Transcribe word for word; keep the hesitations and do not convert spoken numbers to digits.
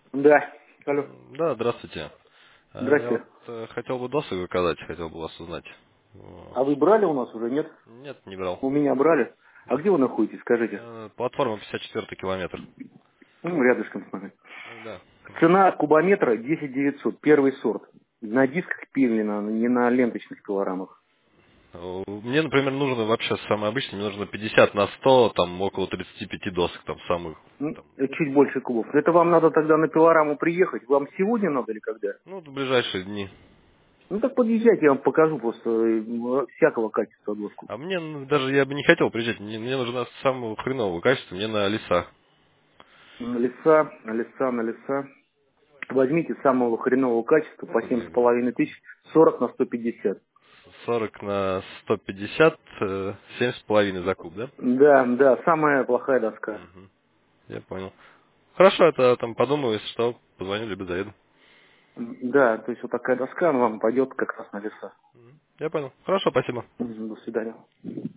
Да. Алло. М, Да, здравствуйте. Э, Я вот Здрасте. э, хотел бы досуг заказать, хотел бы вас узнать. О, А вы брали у нас уже, нет? Нет, не брал. У меня брали. А Нет. где вы находитесь, скажите? Э, Платформа пятьдесят четвёртый километр. Ну, рядышком с нами. Э, Да. Цена кубометра десять девятьсот, первый сорт. На дисках пилено, не на ленточных пилорамах. Э, Мне, например, нужно вообще самое обычное, мне нужно пятьдесят на сто, там около тридцати пяти досок, там самых, Ну, там, э, чуть больше кубов. Это вам надо тогда на пилораму приехать. Вам сегодня надо или когда? ну, в ближайшие дни. Ну так подъезжайте, я вам покажу просто э, всякого качества доску. А мне ну, даже я бы не хотел приезжать, мне, мне нужна самого хренового качества, мне на леса. На леса, на леса, на леса. Возьмите самого хренового качества по семь с Э, половиной тысяч, сорок на сто пятьдесят. сорок на сто пятьдесят, э, семь с половиной за куб, да? Да, да, самая плохая доска. Мгм. Я понял. Хорошо, это там подумаю, если что, позвоню, либо заеду. Да, то есть вот такая доска, она вам пойдет как раз на леса. Мгм. Я понял. Хорошо, спасибо. Мгм, До свидания.